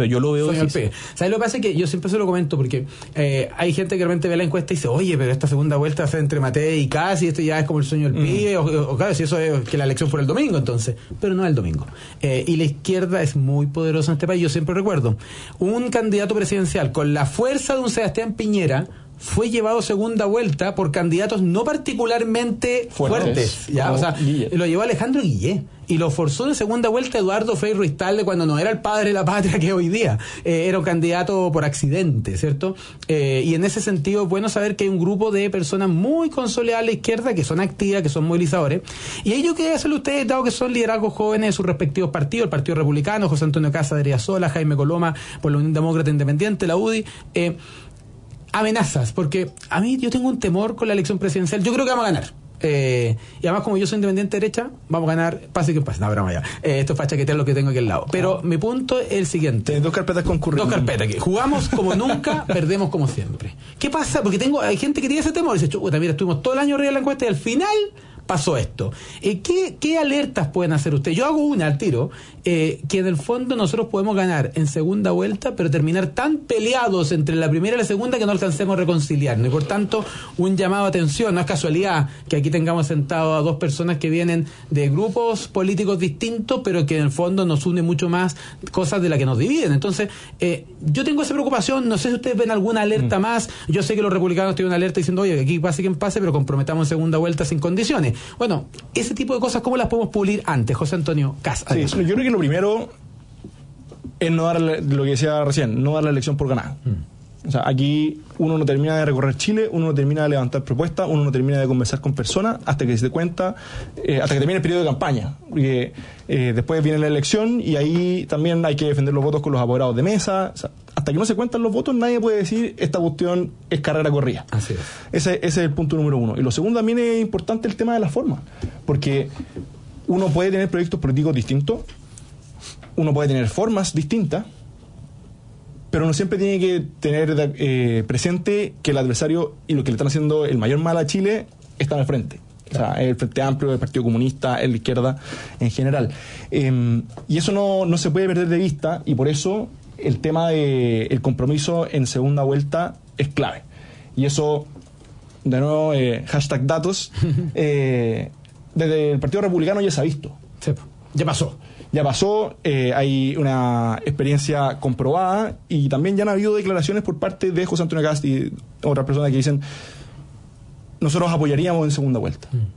yo lo veo Soy difícil. el P. ¿Sabes lo que pasa? Es que yo siempre se lo comento porque eh, hay gente que realmente ve la encuesta y dice, oye, pero esta segunda vuelta va a ser entre Matei y Kast y esto ya es como el sueño del Mm. pibe, o, o, o claro, si eso es que la elección fuera el domingo, entonces. Pero no es el domingo. Eh, y la izquierda es muy poderosa en este país. Yo siempre recuerdo, un candidato presidencial con la fuerza de un Sebastián Piñera fue llevado segunda vuelta por candidatos no particularmente fuertes, Fuertes, ya, como o sea, Guille. lo llevó Alejandro Guillé y lo forzó en segunda vuelta Eduardo Frei Ruiz Tagle cuando no era el padre de la patria que hoy día, eh, era un candidato por accidente, ¿cierto? Eh, y en ese sentido es bueno saber que hay un grupo de personas muy consolidadas a la izquierda que son activas, que son movilizadores, y ello que hacerle ustedes, dado que son liderazgos jóvenes de sus respectivos partidos, el Partido Republicano, José Antonio Cast de Riazola, Jaime Coloma por la Unión Demócrata Independiente, la U D I, eh, amenazas, porque a mí yo tengo un temor con la elección presidencial. Yo creo que vamos a ganar. Eh, y además, como yo soy independiente derecha, vamos a ganar, pase que pase. No, broma ya. Eh, esto es para chaquetear lo que tengo aquí al lado. Pero mi punto es el siguiente: Tienes dos carpetas con currículum. dos carpetas aquí. Jugamos como nunca, perdemos como siempre. ¿Qué pasa? Porque tengo, hay gente que tiene ese temor y dice, chuta, mira, estuvimos todo el año arriba de la encuesta y al final pasó esto. Eh, ¿qué, ¿Qué alertas pueden hacer ustedes? Yo hago una al tiro, eh, que en el fondo nosotros podemos ganar en segunda vuelta, pero terminar tan peleados entre la primera y la segunda que no alcancemos a reconciliarnos. Y por tanto, un llamado a atención. No es casualidad que aquí tengamos sentados a dos personas que vienen de grupos políticos distintos, pero que en el fondo nos une mucho más cosas de las que nos dividen. Entonces, eh, yo tengo esa preocupación. No sé si ustedes ven alguna alerta mm. más. Yo sé que los republicanos tienen una alerta diciendo, oye, aquí pase quien pase, pero comprometamos en segunda vuelta sin condiciones. Bueno, ese tipo de cosas, ¿cómo las podemos pulir antes? José Antonio Cast. Sí, yo creo que lo primero es no dar lo que decía recién, no dar la elección por ganada. Mm. O sea, aquí uno no termina de recorrer Chile, uno no termina de levantar propuestas, uno no termina de conversar con personas hasta que se dé cuenta, eh, hasta que termine el periodo de campaña. Porque eh, después viene la elección y ahí también hay que defender los votos con los apoderados de mesa. O sea, hasta que no se cuentan los votos, nadie puede decir esta cuestión es carrera corrida. Así es. Ese, ese es el punto número uno. Y lo segundo también es importante el tema de la forma. Porque uno puede tener proyectos políticos distintos, uno puede tener formas distintas, pero uno siempre tiene que tener eh, presente que el adversario y lo que le están haciendo el mayor mal a Chile están al frente. Claro. O sea, el Frente Amplio, el Partido Comunista, la izquierda en general. Eh, y eso no, no se puede perder de vista, y por eso el tema del compromiso en segunda vuelta es clave. Y eso, de nuevo, eh, hashtag datos, eh, desde el Partido Republicano ya se ha visto. Sí, ya pasó. Ya pasó, eh, hay una experiencia comprobada y también ya han habido declaraciones por parte de José Antonio Cast y otras personas que dicen nosotros apoyaríamos en segunda vuelta. Mm.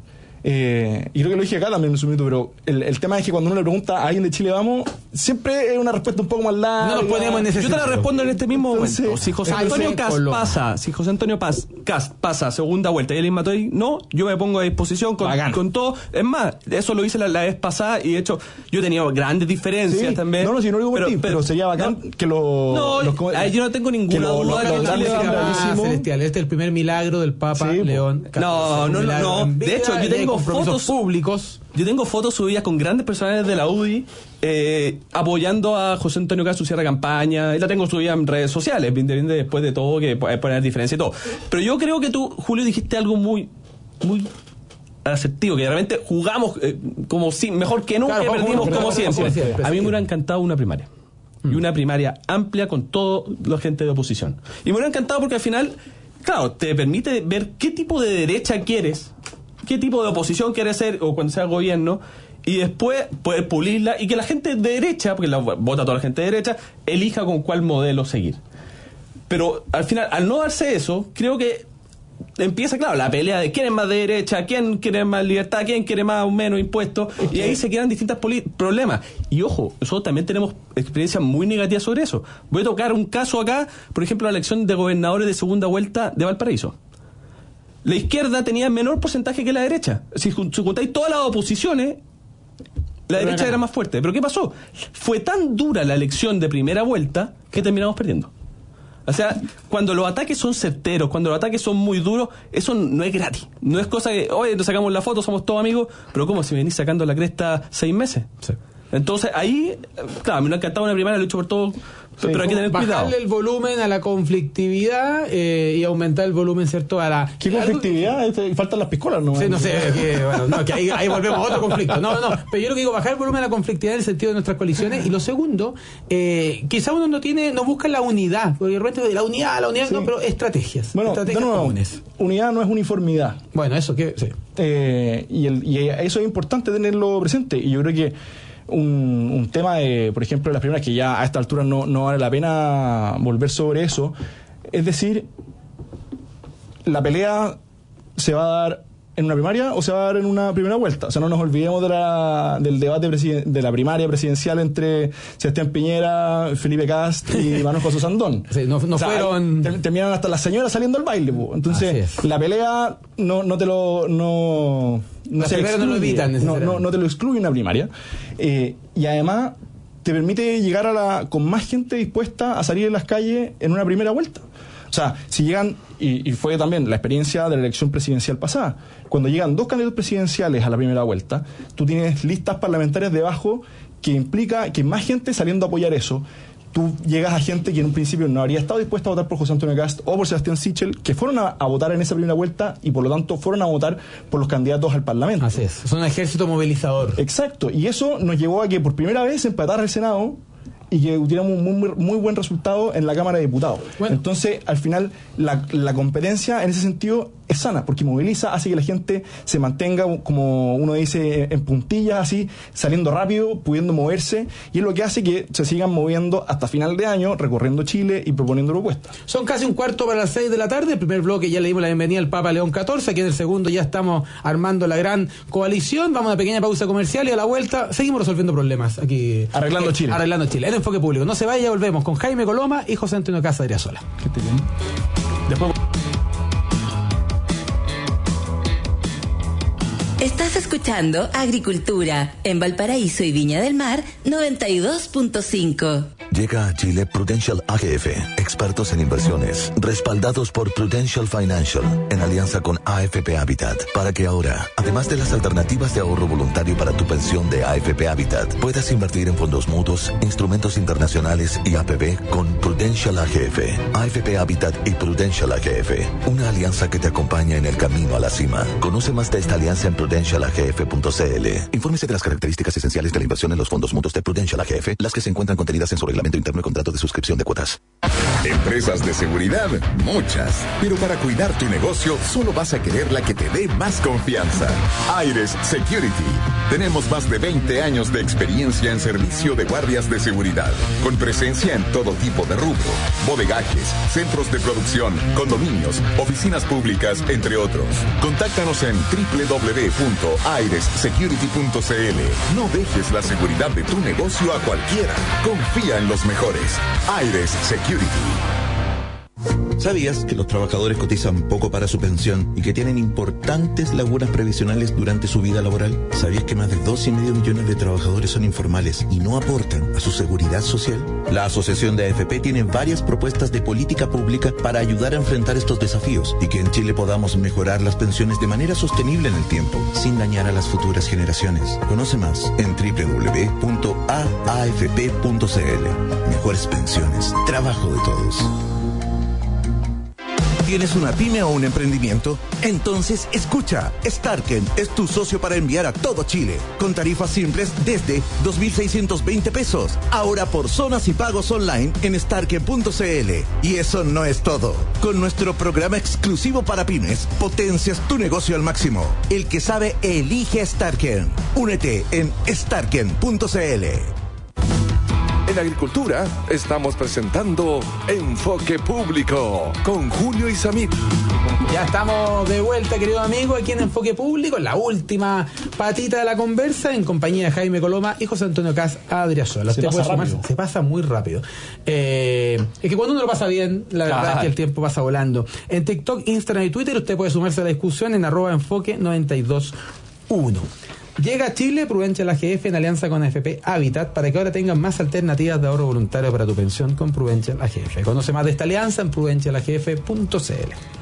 Eh, y creo que lo dije acá también en su minuto, pero el, el tema es que cuando uno le pregunta a alguien de Chile Vamos, siempre es una respuesta un poco más larga. No nos ponemos en ese Yo te la respondo en este mismo Entonces, momento. Si José Antonio Cast pasa, si José Antonio Paz, Cast pasa segunda vuelta y él mató ahí, no, yo me pongo a disposición con, con todo. Es más, eso lo hice la, la vez pasada y de hecho yo tenía grandes diferencias sí. también. No, no, si no lo digo por ti, pero, pero sería bacán no, que lo... No, los, yo no tengo ninguna lo, duda lo, que lo, Chile ah, celestial. Este es el primer milagro del Papa sí, León. No, no, no, no. De hecho, yo tengo fotos públicos. Yo tengo fotos subidas con grandes personajes de la U D I eh, apoyando a José Antonio Cast su cierre de campaña, y la tengo subida en redes sociales, después de todo, que puede poner diferencia y todo. Pero yo creo que tú, Julio, dijiste algo muy, muy asertivo, que realmente jugamos eh, como si, mejor que nunca, claro, perdimos como, como siempre. Como siempre. A mí me hubiera encantado una primaria. Mm. Y una primaria amplia con toda la gente de oposición. Y me hubiera encantado porque al final, claro, te permite ver qué tipo de derecha quieres, qué tipo de oposición quieres ser o cuando sea gobierno, y después poder pulirla y que la gente de derecha, porque la vota toda la gente de derecha, elija con cuál modelo seguir. Pero al final, al no darse eso, creo que empieza, claro, la pelea de quién es más de derecha, quién quiere más libertad, quién quiere más o menos impuestos, y ahí se quedan distintos problemas. Y ojo, nosotros también tenemos experiencias muy negativas sobre eso. Voy a tocar un caso acá, por ejemplo, la elección de gobernadores de segunda vuelta de Valparaíso. La izquierda tenía menor porcentaje que la derecha. Si juntáis todas las oposiciones, la Pero derecha era más fuerte. ¿Pero qué pasó? Fue tan dura la elección de primera vuelta que terminamos perdiendo. O sea, cuando los ataques son certeros, cuando los ataques son muy duros, eso no es gratis. No es cosa que, oye, nos sacamos la foto, somos todos amigos, pero ¿cómo? Si venís sacando la cresta seis meses. Sí. Entonces ahí, claro, me lo ha encantado una primaria, lo he hecho por todo, Sí, pero hay que tener cuidado. Bajarle el volumen a la conflictividad eh, y aumentar el volumen, ¿cierto? A la ¿Qué conflictividad? Este, faltan las piscolas, ¿no? Sí, no sé, que, bueno, no, que ahí, ahí volvemos a otro conflicto. No, no, pero yo lo que digo, bajar el volumen a la conflictividad en el sentido de nuestras coaliciones. Y lo segundo, eh, quizá uno no tiene, no busca la unidad, porque de repente la unidad, la unidad, sí. no, pero estrategias. Bueno, estrategias de nuevo, comunes. Unidad no es uniformidad. Bueno, eso que, sí. Eh, y, el, y eso es importante tenerlo presente. Y yo creo que Un, un tema de, por ejemplo, las primeras que ya a esta altura no, no vale la pena volver sobre eso, es decir, la pelea se va a dar en una primaria o se va a dar en una primera vuelta. O sea, no nos olvidemos de la, del debate presiden, de la primaria presidencial entre Sebastián Piñera, Felipe Cast y Manuel José Sandón. Sí, no, no o sea, fueron... Ter, terminaron hasta las señoras saliendo al baile. Po. Entonces, la pelea no, no te lo... No, no, se excluye, no lo evitan no, no, no te lo excluye una primaria. Eh, y además te permite llegar a la con más gente dispuesta a salir en las calles en una primera vuelta. O sea, si llegan, y, y fue también la experiencia de la elección presidencial pasada, cuando llegan dos candidatos presidenciales a la primera vuelta, tú tienes listas parlamentarias debajo que implica que más gente saliendo a apoyar eso. Tú llegas a gente que en un principio no habría estado dispuesta a votar por José Antonio Cast o por Sebastián Sichel, que fueron a, a votar en esa primera vuelta y por lo tanto fueron a votar por los candidatos al Parlamento. Así es, son un ejército movilizador. Exacto, y eso nos llevó a que por primera vez empatara el Senado y que tuviéramos un muy, muy buen resultado en la Cámara de Diputados. Bueno. Entonces, al final, la, la competencia en ese sentido es sana, porque moviliza, hace que la gente se mantenga, como uno dice, en puntillas, así, saliendo rápido, pudiendo moverse, y es lo que hace que se sigan moviendo hasta final de año, recorriendo Chile y proponiendo propuestas. Son casi un cuarto para las seis de la tarde. El primer bloque ya le dimos la bienvenida al Papa León catorce, aquí en el segundo ya estamos armando la gran coalición. Vamos a una pequeña pausa comercial y a la vuelta seguimos resolviendo problemas aquí. Arreglando eh, Chile. Arreglando Chile. En Enfoque Público. No se vaya, volvemos con Jaime Coloma y José Antonio Casa Adriasola. Que esté bien. Después... Estás escuchando Agricultura en Valparaíso y Viña del Mar noventa y dos punto cinco. Llega a Chile Prudential A G F, expertos en inversiones, respaldados por Prudential Financial, en alianza con A F P Habitat, para que ahora, además de las alternativas de ahorro voluntario para tu pensión de A F P Habitat, puedas invertir en fondos mutuos, instrumentos internacionales y A P B con Prudential A G F. A F P Habitat y Prudential A G F, una alianza que te acompaña en el camino a la cima. Conoce más de esta alianza en prudential a g f punto c l. Infórmese de las características esenciales de la inversión en los fondos mutuos de Prudential A G F, las que se encuentran contenidas en su reglamento interno y contrato de suscripción de cuotas. Empresas de seguridad, muchas. Pero para cuidar tu negocio, solo vas a querer la que te dé más confianza. Aires Security. Tenemos más de veinte años de experiencia en servicio de guardias de seguridad, con presencia en todo tipo de rubro, bodegajes, centros de producción, condominios, oficinas públicas, entre otros. Contáctanos en doble u doble u doble u punto aires security punto c l. No dejes la seguridad de tu negocio a cualquiera. Confía en los mejores. Aires Security. ¿Sabías que los trabajadores cotizan poco para su pensión y que tienen importantes lagunas previsionales durante su vida laboral? ¿Sabías que más de dos y medio millones de trabajadores son informales y no aportan a su seguridad social? La Asociación de A F P tiene varias propuestas de política pública para ayudar a enfrentar estos desafíos y que en Chile podamos mejorar las pensiones de manera sostenible en el tiempo, sin dañar a las futuras generaciones. Conoce más en doble u doble u doble u punto a a f p punto c l. Mejores pensiones, trabajo de todos. ¿Tienes una pyme o un emprendimiento? Entonces escucha, Starken es tu socio para enviar a todo Chile, con tarifas simples desde dos mil seiscientos veinte pesos, ahora por zonas y pagos online en starken punto c l. Y eso no es todo. Con nuestro programa exclusivo para pymes, potencias tu negocio al máximo. El que sabe, elige Starken. Únete en starken punto c l. En Agricultura estamos presentando Enfoque Público con Julio Isamit. Ya estamos de vuelta, querido amigo, aquí en Enfoque Público, en la última patita de la conversa, en compañía de Jaime Coloma y José Antonio Cas Adriasola. Se pasa rápido. Se pasa muy rápido. Eh, es que cuando uno lo pasa bien, la verdad claro. es que el tiempo pasa volando. En TikTok, Instagram y Twitter usted puede sumarse a la discusión en arroba enfoque noventa y dos uno. Llega a Chile Prudential A G F en alianza con A F P Habitat para que ahora tengan más alternativas de ahorro voluntario para tu pensión con Prudential A G F. Conoce más de esta alianza en prudential a g f punto c l.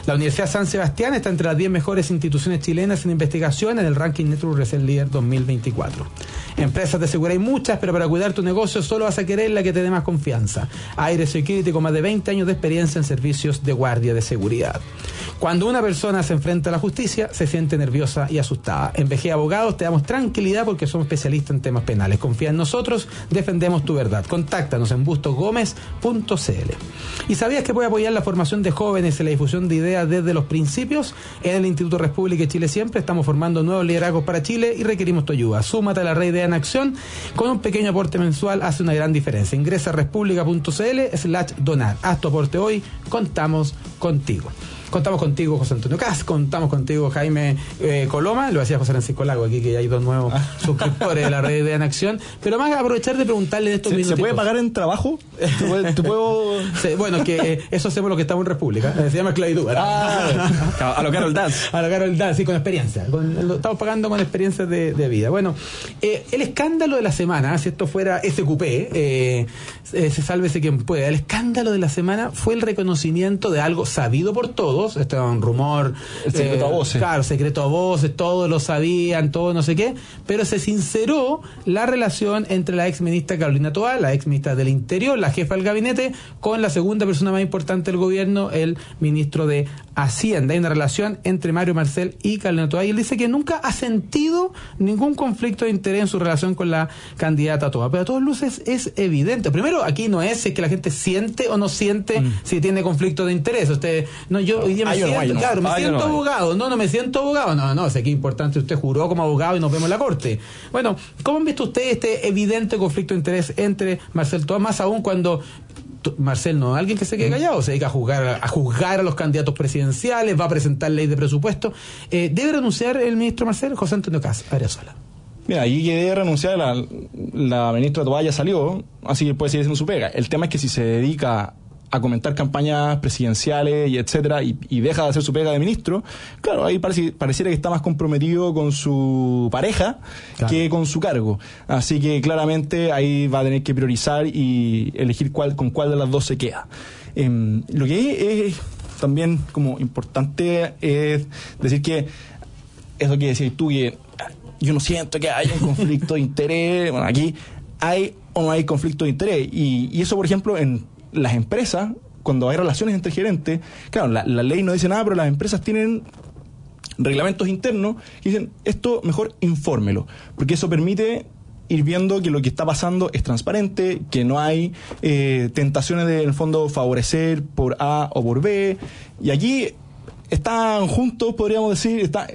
La Universidad San Sebastián está entre las diez mejores instituciones chilenas en investigación en el ranking Network Research Leader dos mil veinticuatro. Empresas de seguridad hay muchas, pero para cuidar tu negocio solo vas a querer la que te dé más confianza. Aire Security, con más de veinte años de experiencia en servicios de guardia de seguridad. Cuando una persona se enfrenta a la justicia, se siente nerviosa y asustada. En V G Abogados te damos tranquilidad porque somos especialistas en temas penales. Confía en nosotros, defendemos tu verdad. Contáctanos en bustos gómez punto c l. ¿Y sabías que puede apoyar la formación de jóvenes en la difusión de ideas desde los principios? En el Instituto República y Chile Siempre estamos formando nuevos liderazgos para Chile y requerimos tu ayuda. Súmate a la red Idea en Acción. Con un pequeño aporte mensual hace una gran diferencia. Ingresa a república punto c l slash donar. Haz tu aporte hoy. Contamos contigo. Contamos contigo, José Antonio Cas, contamos contigo, Jaime eh, Coloma, lo hacía José Francisco Lago aquí, que ya hay dos nuevos suscriptores de la red de En Acción, pero más aprovechar de preguntarle de estos ¿Se, minutos. ¿Se puede pagar en trabajo? ¿Te puedo...? ¿Te puedo... Sí, bueno, que eh, eso hacemos lo que estamos en República, eh, se llama esclavitud. Ah, a lo Carol Dance. A lo Carol Dance, sí, con experiencia, con, lo estamos pagando con experiencias de, de vida. Bueno, eh, el escándalo de la semana, si esto fuera S Q P, eh, eh, se sálvese quien pueda, el escándalo de la semana fue el reconocimiento de algo sabido por todos. Este es un rumor, el secreto eh, a voces, claro, secreto a voces, todos lo sabían, todo no sé qué, pero se sinceró la relación entre la ex ministra Carolina Toá, la ex ministra del Interior, la jefa del gabinete, con la segunda persona más importante del gobierno, el ministro de Hacienda. Hay una relación entre Mario Marcel y Carolina Toá, y él dice que nunca ha sentido ningún conflicto de interés en su relación con la candidata Toá, pero a todas luces es evidente. Primero, aquí no es si es que la gente siente o no siente mm. si tiene conflicto de interés. Usted, no, yo hoy día me siento, no, no. claro, me Ay, siento no, no. abogado, no, no me siento abogado, no, no, sé que es importante, usted juró como abogado y nos vemos en la corte. Bueno, ¿cómo han visto ustedes este evidente conflicto de interés entre Marcel Toá, más aún cuando Marcel no es alguien que se quede callado, se dedica a juzgar a juzgar a los candidatos presidenciales, va a presentar ley de presupuesto? Eh, ¿Debe renunciar el ministro Marcel? José Antonio Cas, Ariasola. Mira, ahí que debe renunciar, la, la ministra Toá ya salió, así que puede seguir haciendo su pega. El tema es que si se dedica a comentar campañas presidenciales y etcétera y, y deja de hacer su pega de ministro, claro, ahí parece, pareciera que está más comprometido con su pareja claro. que con su cargo, así que claramente ahí va a tener que priorizar y elegir cuál, con cuál de las dos se queda. Eh, lo que es, es también como importante es decir que eso que decías tú, que yo no siento que haya un conflicto de interés. Bueno, aquí hay o no hay conflicto de interés, y, y eso, por ejemplo, en las empresas, cuando hay relaciones entre gerentes, claro, la, la ley no dice nada, pero las empresas tienen reglamentos internos que dicen, esto mejor infórmelo, porque eso permite ir viendo que lo que está pasando es transparente, que no hay eh, tentaciones de, en el fondo, favorecer por A o por B, y aquí están juntos, podríamos decir, está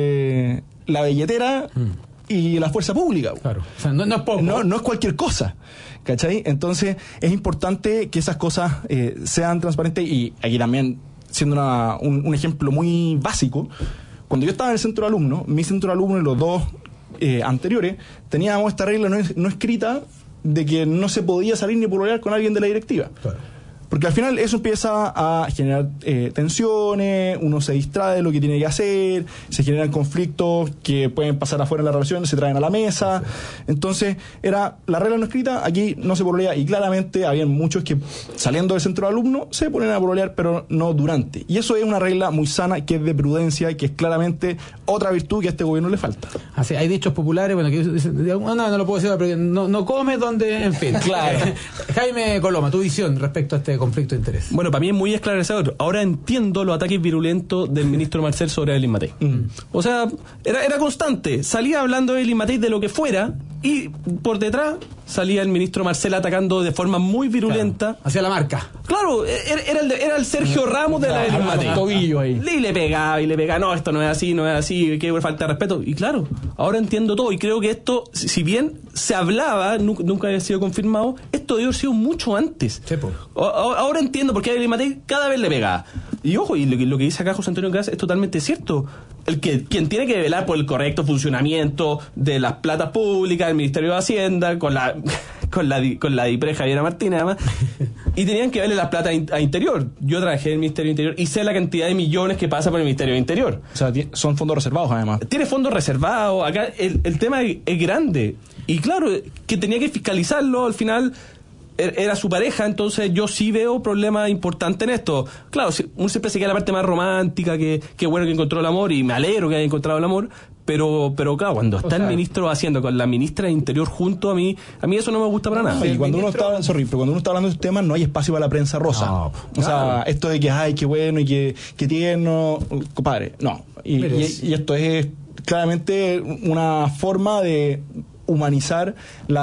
eh, la billetera mm. y la fuerza pública. Claro, o sea, no, no es poco. No, no es cualquier cosa. ¿Cachai? Entonces es importante que esas cosas eh, sean transparentes, y aquí también, siendo una, un, un ejemplo muy básico, cuando yo estaba en el centro de alumnos, mi centro de alumnos y los dos eh, anteriores, teníamos esta regla no, no escrita de que no se podía salir ni pololear con alguien de la directiva. Claro. Porque al final eso empieza a generar eh, tensiones, uno se distrae de lo que tiene que hacer, se generan conflictos que pueden pasar afuera de la relación, se traen a la mesa. Entonces, era la regla no escrita, aquí no se pololea, y claramente habían muchos que saliendo del centro de alumnos se ponen a pololear, pero no durante. Y eso es una regla muy sana, que es de prudencia, y que es claramente otra virtud que a este gobierno le falta. Así, hay dichos populares, bueno, que dicen, no, no lo puedo decir, pero no, no come donde, en fin. Claro. Jaime Coloma, tu visión respecto a este conflicto de interés. Bueno, para mí es muy esclarecedor. Ahora entiendo los ataques virulentos del ministro Marcel sobre Evelyn Matei. Mm. O sea, era, era constante. Salía hablando de Evelyn Matei de lo que fuera, y por detrás salía el ministro Marcel atacando de forma muy virulenta. Claro, hacia la marca. Claro, era, era, el, era el Sergio Ramos de la Evelyn Matei. Tobillo ahí. Y le pegaba y le pegaba. No, esto no es así, no es así, que falta de respeto. Y claro, ahora entiendo todo. Y creo que esto, si bien se hablaba, nunca, nunca había sido confirmado, esto debió haber sido mucho antes. Sí, po. Ahora entiendo por qué a Evelyn Matei cada vez le pegaba. Y ojo, y lo que, lo que dice acá José Antonio Cas es totalmente cierto. El que quien tiene que velar por el correcto funcionamiento de las platas públicas, del Ministerio de Hacienda, con la con la con la DIPRE Javiera Martínez, además, y tenían que verle las platas a Interior. Yo trabajé en el Ministerio de Interior y sé la cantidad de millones que pasa por el Ministerio de Interior. O sea, son fondos reservados, además. Tiene fondos reservados. Acá el, el tema es, es grande. Y claro, que tenía que fiscalizarlo al final. era su pareja, entonces yo sí veo problemas importantes en esto. Claro, uno siempre se queda en la parte más romántica, que, que bueno que encontró el amor, y me alegro que haya encontrado el amor, pero pero claro, cuando está o sea, el ministro haciendo con la ministra de Interior junto a mí, a mí eso no me gusta para nada. Y cuando ministro... uno está, sorry, pero cuando uno está hablando de estos temas no hay espacio para la prensa rosa. No, o claro. sea, esto de que ay, qué bueno y que, que tierno, compadre, no. Y, y, y esto es claramente una forma de humanizar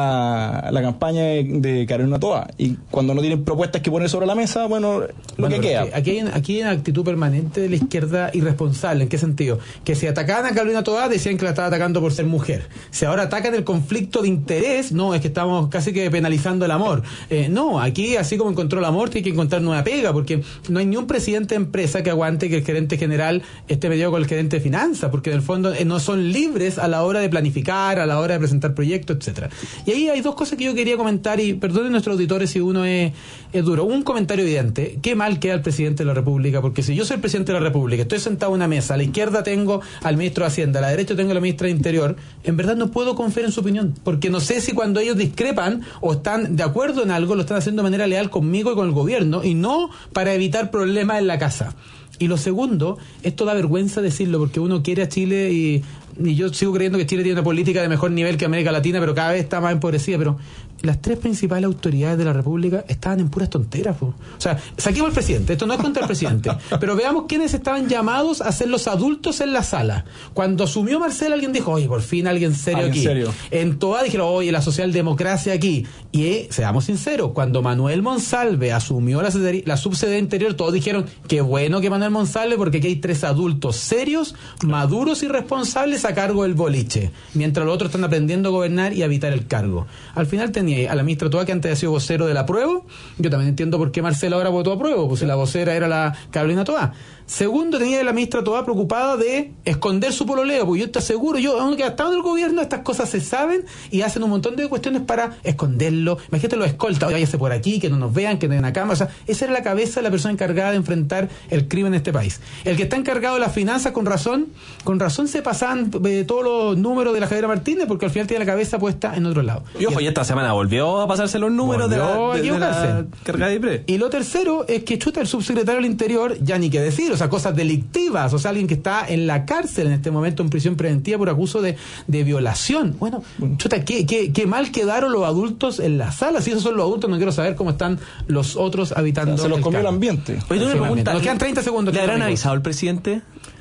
la, la campaña de, de Carolina Toa, y cuando no tienen propuestas que poner sobre la mesa, bueno, lo bueno, que queda. Aquí hay, aquí hay una actitud permanente de la izquierda irresponsable. ¿En qué sentido? Que si atacaban a Carolina Toa decían que la estaba atacando por ser mujer. Si ahora atacan el conflicto de interés, no, es que estamos casi que penalizando el amor. Eh, no, aquí así como encontró el amor tiene que encontrar nueva pega, porque no hay ni un presidente de empresa que aguante que el gerente general esté medido con el gerente de finanzas, porque en el fondo eh, no son libres a la hora de planificar, a la hora de presentar proyectos, etcétera. Y ahí hay dos cosas que yo quería comentar, y perdonen nuestros auditores si uno es, es duro. Un comentario evidente: qué mal queda el presidente de la República, porque si yo soy el presidente de la República, estoy sentado en una mesa, a la izquierda tengo al ministro de Hacienda, a la derecha tengo a la ministra de Interior, en verdad no puedo confiar en su opinión, porque no sé si cuando ellos discrepan o están de acuerdo en algo, lo están haciendo de manera leal conmigo y con el gobierno, y no para evitar problemas en la casa. Y lo segundo, esto da vergüenza decirlo, porque uno quiere a Chile y, y yo sigo creyendo que Chile tiene una política de mejor nivel que América Latina, pero cada vez está más empobrecida. Pero las tres principales autoridades de la República estaban en puras tonteras, po. O sea, saquemos al presidente, esto no es contra el presidente, pero veamos quiénes estaban llamados a ser los adultos en la sala. Cuando asumió Marcel, alguien dijo, oye, por fin alguien serio aquí. Serio? En Toa dijeron, oye, la socialdemocracia aquí. Y eh, seamos sinceros, cuando Manuel Monsalve asumió la, la subsede de Interior, todos dijeron, qué bueno que Manuel Monsalve, porque aquí hay tres adultos serios, maduros y responsables a cargo del boliche, mientras los otros están aprendiendo a gobernar y a evitar el cargo. Al final tenía a la ministra Toa, que antes había sido vocero de la Apruebo. Yo también entiendo por qué Marcelo ahora votó a Apruebo, pues si la vocera era la Carolina Toa. Segundo, tenía a la ministra Toa preocupada de esconder su pololeo, porque yo te aseguro, yo, aunque ha estado en el gobierno, estas cosas se saben y hacen un montón de cuestiones para esconderlo. Imagínate los escoltas, oye, váyase por aquí, que no nos vean, que no den a cámara. O sea, esa era la cabeza de la persona encargada de enfrentar el crimen en este país. El que está encargado de las finanzas, con razón, con razón se pasan eh, todos los números de la Javiera Martínez, porque al final tiene la cabeza puesta en otro lado. Y ojo, y esta semana volvió a pasarse los números de la, de, de la cargada de pre. Y lo tercero es que chuta, el subsecretario del Interior, ya ni qué decir, o sea, cosas delictivas, o sea, alguien que está en la cárcel en este momento en prisión preventiva por acuso de, de violación. Bueno, chuta, qué, qué, qué mal quedaron los adultos en la sala. Si esos son los adultos, no quiero saber cómo están los otros habitando. O sea, se los el comió cargo. El ambiente. Oye, tú me preguntas, nos quedan treinta segundos. ¿Le habrán avisado al presidente?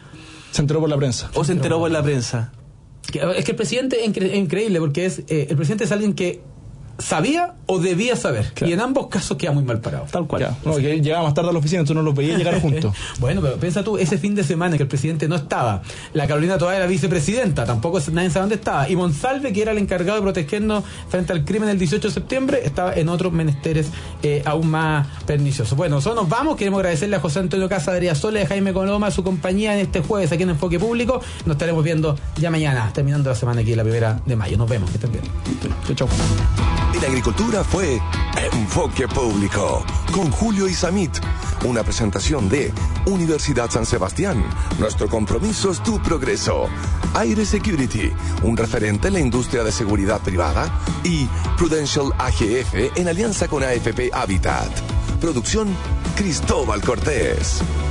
Se enteró por la prensa. ¿O se enteró por la prensa? Es que el presidente es incre- increíble, porque es eh, el presidente es alguien que sabía o debía saber, claro. Y en ambos casos queda muy mal parado. Tal cual. Ya. No, que él llegaba más tarde a la oficina, entonces no los veía llegar juntos. Bueno, pero piensa tú, ese fin de semana que el presidente no estaba, la Carolina Toa era vicepresidenta, tampoco nadie sabe dónde estaba, y Monsalve, que era el encargado de protegernos frente al crimen el dieciocho de septiembre, estaba en otros menesteres eh, aún más perniciosos. Bueno, nosotros nos vamos, queremos agradecerle a José Antonio Casa, Adrià Sola y a Jaime Coloma su compañía en este jueves aquí en Enfoque Público. Nos estaremos viendo ya mañana, terminando la semana aquí, la primera de mayo. Nos vemos, que estén bien. Chau, chau. En agricultura fue Enfoque Público con Julio Isamit, una presentación de Universidad San Sebastián. Nuestro compromiso es tu progreso. Aire Security, un referente en la industria de seguridad privada, y Prudential A G F en alianza con A F P Habitat. Producción Cristóbal Cortés.